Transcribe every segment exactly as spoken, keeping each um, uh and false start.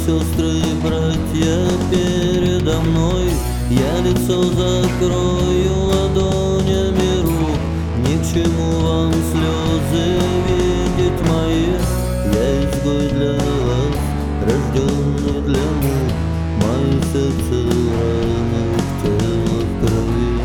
сестры и братья передо мной. Я лицо закрою ладонями рук. Ни к чему вам слезы видеть мои. Я изгой для вас, рожденный для мук. Мои сердце раны, тело в крови.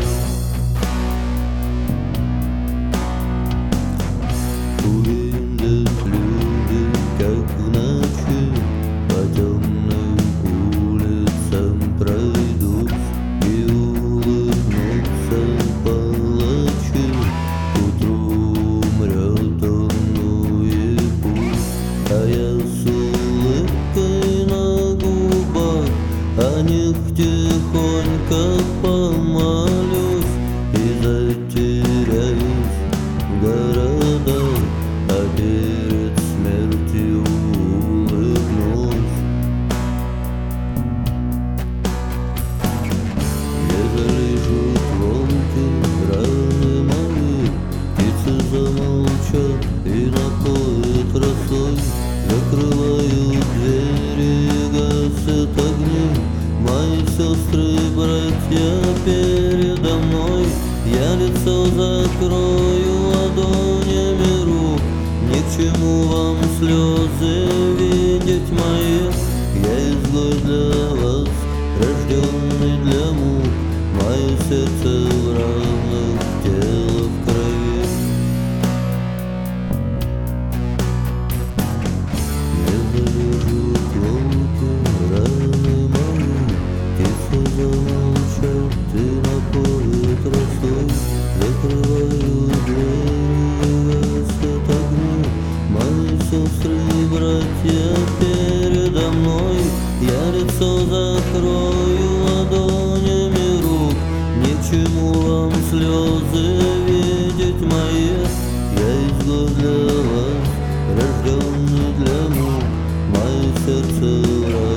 Увидят люди, как в ночи по темным улицам пройдут, и улыбнутся палачи. Утру умрет он, ну и пусть. А я с улыбкой на губах о них тихонько помолюсь и затеряюсь в городах, а перед смертью улыбнусь. Ежели жут волки, раны мои, птицы замолчат и напоят росой. Закрывают двери, гасят огни. Мои сестры и братья передо мной. Я лицо закрою ладонями рук. Ни к чему вам слезы видеть мои. Я изгой для вас, рожденный для мук. Мое сердце в ранах, тело в крови. Не залежут волки, раны мои, птицы замолчат и напоят росой. Закрывают двери, гасят огни. Мои сестры и братья передо мной. Я лицо закрою ладонями рук. Ни к чему вам слезы видеть мои. Я изгой для вас, рожденный для мук. Мое сердце